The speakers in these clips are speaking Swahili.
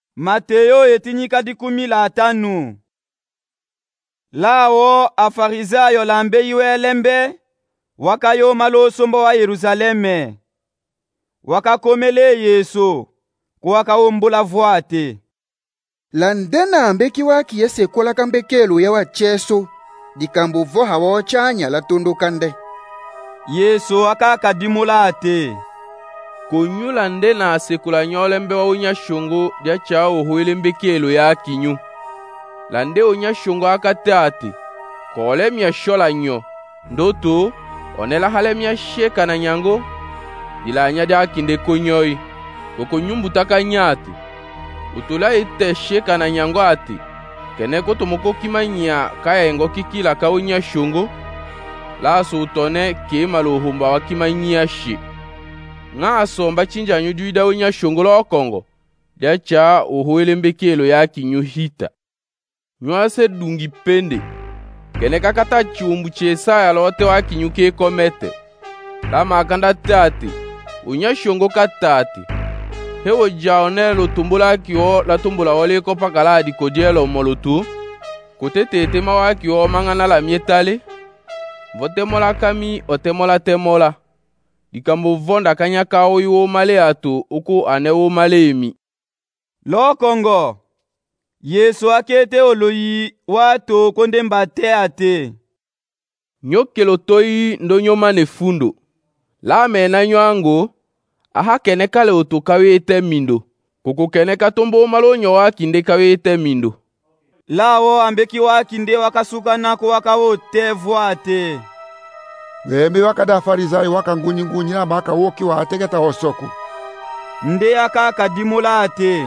Mateyo etinyika 15. Lawo afarisayo lambe iwelembe wakayoma losombo wa Yerusaleme. Wakakomele Yesu kuwakaombula vwate. Landena ambeki waki yese kola kambekelu ya wacheso dikambu vo hawa chanya la tundukande. Yesu akakadimula ate. Kunyu landena asekula nyolembe wa unyashungu dia chao huile mbekelu ya kinyu. Lande unyashungu akatate kole mya shola nyo ndoto onela hale mya sheka na nyango dilanya dia kinde konyoi koko nyumbu taka nyati utula ite sheka na nyango ati kene koto moko kimanya kaya engo kikila ka unyashungu laso utone kema lohumba wa kimanya shi nga asomba chinja nyuduida unyashungu lo kongo dia cha uhuile mbekelu ya kinyu hita nyuase dungi pende kene kakata chumbu chesa ya lote wa kinyuke komete lama akanda tati unyashongo katati hewo jaone lo tumbula kiyo la tumbula wale ko pakala di kodielo molutu kotete mawa kiyo mangana la mietale vote mola kami otemola temola dikambo vonda kanyaka oyo male atu uku anewo malemi lo kongo Yesu akete oloyi wato konde mbate ate. Nyokelo toi ndonyoma nefundo. La mena nyango aha kene kale oto kawete mindo. Koko kene katombo malonyo wa kinde kawete mindo. Lawo ambeki wa kinde wakasuka nako wakawote vwate. Wembe wakada farisayo wakangunyi na maka woki wa ategeta hosoku. Nde akakadimula ate.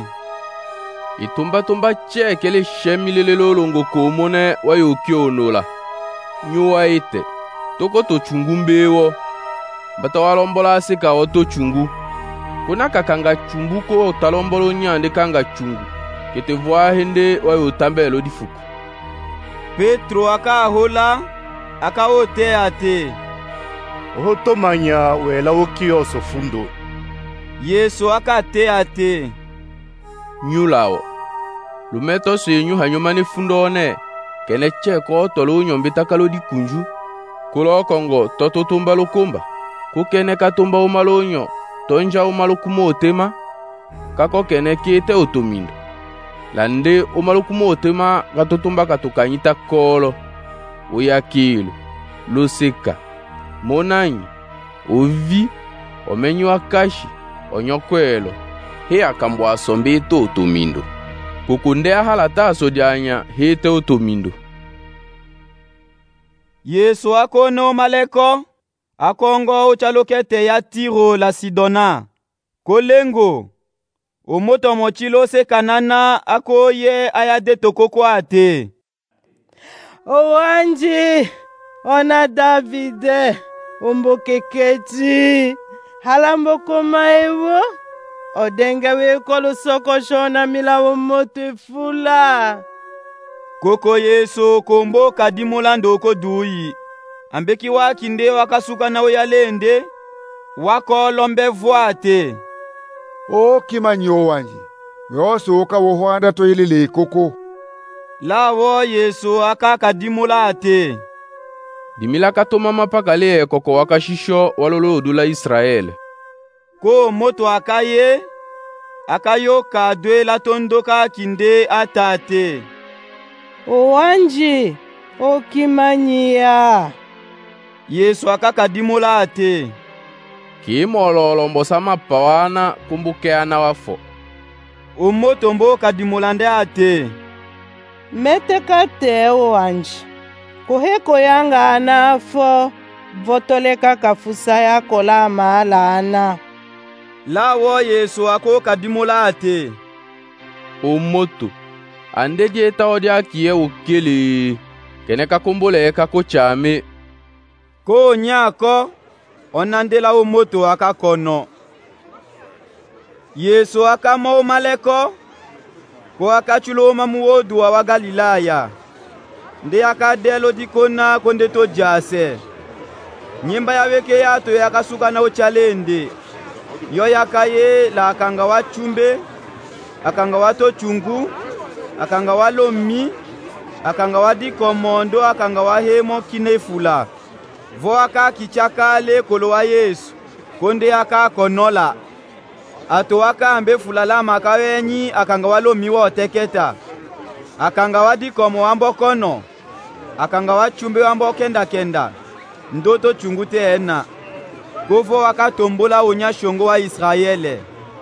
Itumba chekele shemilele lolongo komone wa yokionola. Nyuwa ite. Toko to chungu mbewo. Bata walombola seka oto chungu. Kuna kakanga chungu ko talombolo nyande kanga chungu. Kete vwa hende wa yotambelo difuku. Petro akahola akaote ate. Oto manya wela okio sofundo. Yesu akate ate. Nyulawo lumeto senyu hanyomani fundone kene cheko tolo nyombita kalo di kunju kulo kongo toto tumba lukumba kukene katumba umalonyo tonja umalukumo otema kako kene kite otomindo lande umalukumo otema katotumba katukanyita kolo uyakilu lusika monanyi ovi omenyu akashi onyokwelo he akambo asombe to otomindo kukunde ahalata asodianya he te otomindo. Yesu akono maleko akongo uchalokete ya Tiro la Sidona kolengo omoto mochilo se kanana akoye ayade tokoko ate. Owanji ona Davide ombokeketi halamboko maewo odenga we kolo soko shona milawo mote fula. Koko Yesu kombo kadimula ndoko duyi. Ambeki wakinde wakasuka na uyalende wako lombe vwate. O kimanyo wanji. Yosu uka wohwanda to ilile koko. Lawo Yesu akakadimula ate. Dimila katoma mapakale koko wakashisho walolo odula Israel. Ko moto akayo kadwe la tondoka kinde atate. Owanji okimanyia. Yesu akakadimula ate. Kimololo mbosa mapawana kumbukeana wafo. Omoto mbo kadimulande ate. Meteka te owanji. Koheko yanga anafo votoleka kafusa yako la maalana. Lawo Yesu ako kadimula ate. Omoto ande dieta odia kiye ukele kene kakumbole kako chame ko nyako onandela omoto akakono. Yesu akamo maleko ko akachulo mamuodu wa Galilaya nde akadelo dikona konde to jase nyimba yaweke yato yakasuka na ochalende yo yakaye la kanga wachumbe akanga wato chungu, akanga walomi, akanga wadi komondo, akanga wahemo kinefula. Vo aka kichakale kolo wa Yesu, konde aka konola. Ato aka ambe fulala makawenyi, akanga walomi wa oteketa. Akanga wadi komo wambo kono, akanga wachumbe wambo kenda kenda. Ndoto chungu te ena. Kofo waka tombola unya shongo wa Israele.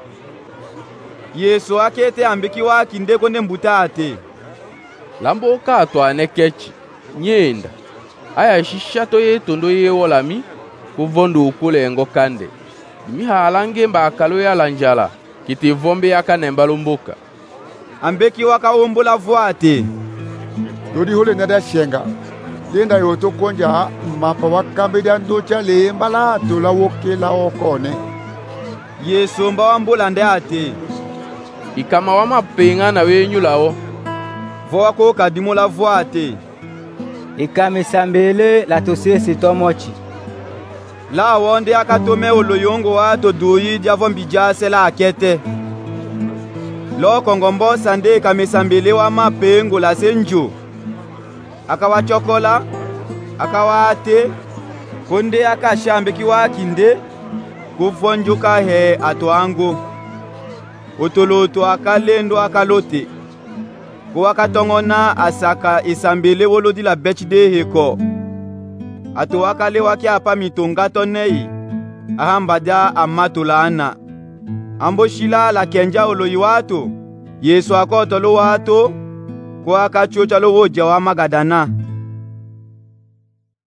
Yesu akete ambiki wa kinde konde mbuta ate. Lambo kato anekechi, nyenda. Aya shishato ye tondo ye wolami, kuvondo ukule ngo kande. Miha alange mba akalo ya lanjala, kiti vombe yaka nembalumbuka. Ambeki waka ombola voate. Dodi hole nada shenga. Lenda yoto konja mapa wakambe dandocha le mbala tola woke la okone. Yesu mba wambola nde ate. Ikama wama penga na wenyu lao. Voa ko kadimo la voate. Ikame sambele la tose sitomochi. La wonde akatome oloyongo wa to doyi diavo mbijase la akete. Lo kongombo sande ikame sambele wa mapengo la senjo. Akawa chokola, akawa ate, konde akashambe kiwa kinde, kufonjuka he atoango. Otoloto akalendo akalote. Kwa katongona asaka isambele wolodi la bechde heko. Ato akale waki apa mitongato nei. Ahambada amatulana. Ambo shila la kenja oloyi watu. Yesu akotolo watu. Kwa kachocha lo woja wa magadana.